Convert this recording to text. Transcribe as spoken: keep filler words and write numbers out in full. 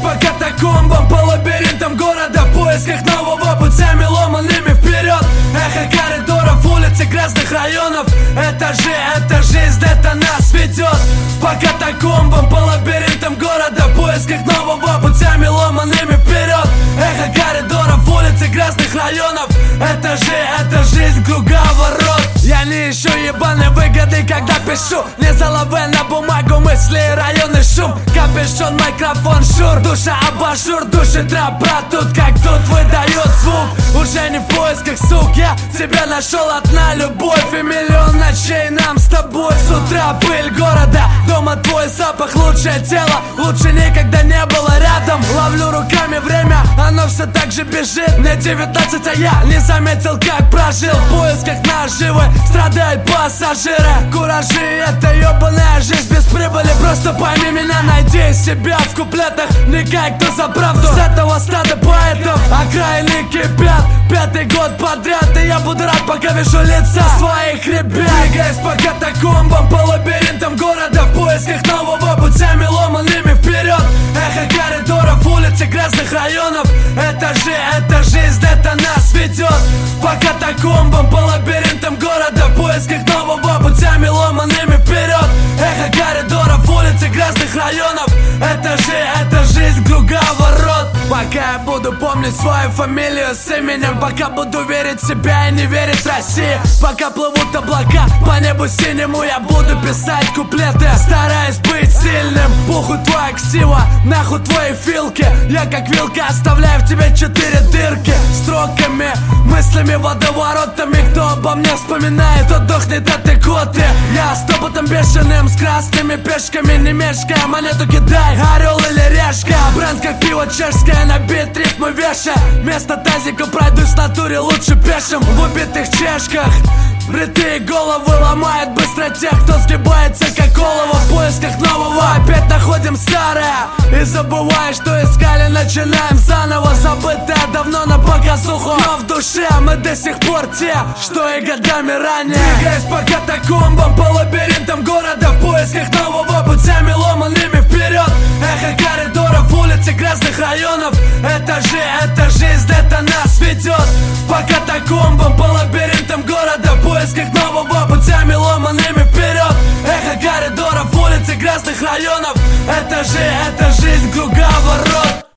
по катакомбам, по лабиринтам города, в поисках нового путями ломаными вперед. Эхо коридоров, улиц и грязных районов. Это же, это жизнь, это нас ведет. По катакомбам, по лабиринтам города, в поисках нового путями ломаными вперед. Эхо коридоров, улиц и грязных районов. Это же, это жизнь, круговорот. Я не ищу ебаной выгоды, когда пишу. Не залавы на бумагу, мысли, районный шум. Капюшон, микрофон, шур. Душа абажур, души трап, брат. Тут как тут выдает звук. Уже не в поисках, сук. Я тебя нашел, одна любовь и миллион ночей нам с тобой. С утра пыль города, дома твой запах, лучшее тело. Лучше никогда не было рядом. Ловлю руками время, оно все так же бежит. Мне девятнадцать, а я не заметил, как прожил. В поисках наживы страдают пассажиры. Куражи, это ебаная жизнь без прибыли. Просто пойми меня, найди себя в куплетах. Не как кто за правду. С этого стада поэтов окраины кипят. Пятый год подряд, и я буду рад, пока вижу лица своих ребят. Двигаясь по катакомбам, по лабиринтам города, в поисках нового путями ломаными вперед. Эхо коридоров, улиц и грязных районов. Это же, это жизнь, это нас ведет. По катакомбам, по лабиринтам города, в поисках нового путями ломаными вперед. Эхо коридоров, улиц и грязных районов. Это же, это жизнь, круговорот. Пока я буду помнить свою фамилию с именем, пока буду верить в себя и не верить России. Пока плывут облака по небу синему, я буду писать куплеты, стараясь быть сильным. Похуй твоя ксива, нахуй твои филки. Я как вилка оставляю в тебе четыре дырки. Строками, мыслями, водоворотами. Кто обо мне вспоминает, тот дохнет от икоты. Я с топотом бешеным, с красными пешками. Не мешкая, монету кидай, орел или решка. Бренд как пиво чешское, на бит рифмы веша. Вместо тазика пройдусь в натуре лучше пешим. В убитых чешках бритые головы ломают быстро тех, кто сгибается как олово. В поисках нового опять находим старое и забывая, что искали, начинаем заново. Забытое давно на показуху, но в душе мы до сих пор те, что и годами ранее. Двигаясь по катакомбам, по лабиринтам города, в поисках нового путями ломаными вперед. Эхо коридоров, улиц и грязных районов. Это же, это жизнь, это нас ведет. По катакомбам, по лабиринтам города, в поисках нового путями ломаными вперед. Эхо коридоров, улиц и грязных районов. Это же, это жизнь, круговорот.